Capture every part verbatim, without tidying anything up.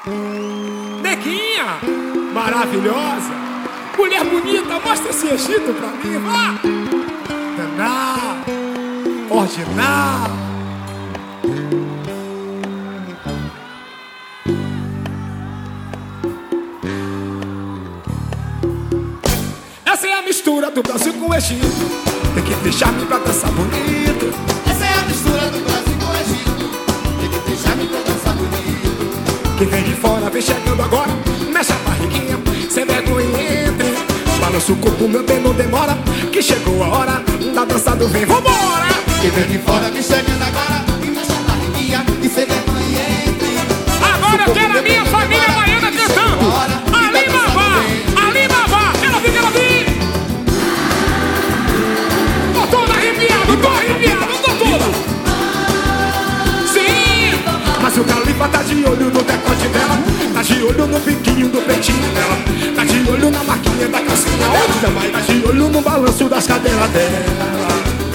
Neguinha, maravilhosa, mulher bonita, mostra esse Egito pra mim, vá. Daná, ordinar. Essa é a mistura do Brasil com o Egito. Tem que deixar-me pra dançar bonito. Essa é a mistura do Brasil com o Egito. Tem que deixar-me pra dançar bonito. Quem vem de fora vem chegando agora, mexe a barriguinha, sem vergonha entre. Balança o corpo, meu bem, não demora, que chegou a hora da dança do vem, vambora! Quem vem de fora vem chegando agora, e mexe a barriguinha, e sem vergonha entre. Agora eu quero a minha família baiana cantando. Ali Babá, Ali Babá, quero vir, quero vir. Tô todo arrepiado, tô arrepiado, tô todo. Sim, mas o Califa tá de olho no decote dela, tá de olho no biquinho do peitinho dela, tá de olho na marquinha da calcinha dela, tá de olho no balanço das cadeiras dela.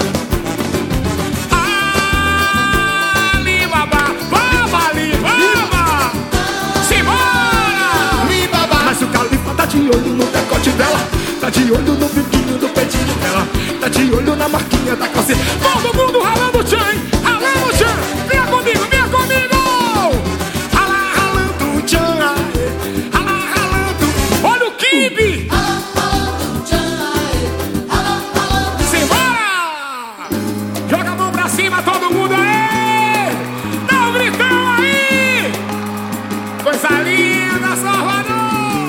Ali Babá, Babá, Ali Babá, simbora! Ali Babá. Mas o Califa tá de olho no decote dela, tá de olho no biquinho do peitinho dela, tá de olho na marquinha da calcinha. Todo mundo ralando o tchan, ralando o tchan, venha comigo, venha comigo! Rala, ralando o tchan, aê, rala, ralando, olha o kibe! Simbora! Joga a mão pra cima, todo mundo aí! Dá um gritão aí! Coisa linda, Salvador!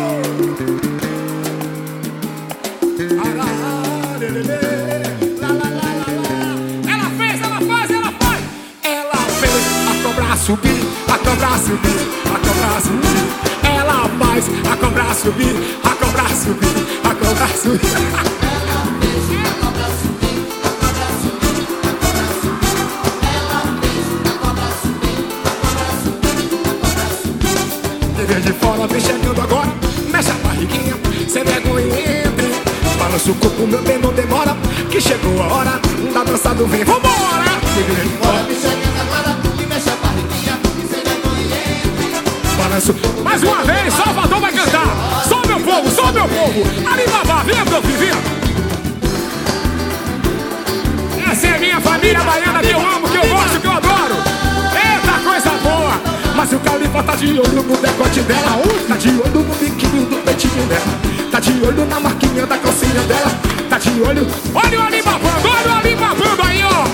Ela fez, ela faz, ela faz! Ela fez a cobra subir, a cobra subir, a cobra subir. Ela faz a cobra subir, a cobra subir, a cobra subir. De fora vem chegando agora, mexe a barriguinha, sem vergonha entre. Balança o corpo, meu bem, não demora, que chegou a hora da dança do vem, vambora! De fora vem chegando agora, e mexe a barriguinha, e sem vergonha entre. Balanço, mais uma vez, Salvador vai cantar. Só meu povo, só meu povo. Ali Babá, venha meu filho, venha. Essa é a minha família baiana que eu amo, que eu gosto, que eu adoro. Eita, coisa boa! Mas o Califa tá de olho no decote dela, tá de olho no biquinho do peitinho dela, tá de olho na marquinha da calcinha dela, tá de olho. Olha o Ali babando, olha o Ali babando aí, ó.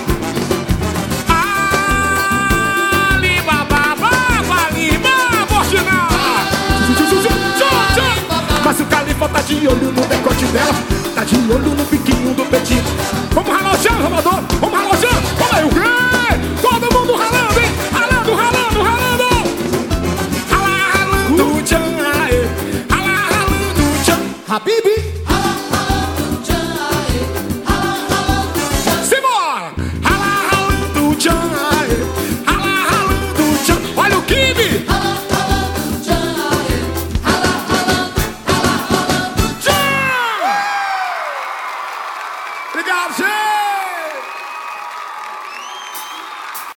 Ali Babá, Babá, Ali Babá, ordinar. Mas o Califa tá de olho no decote dela, tá de olho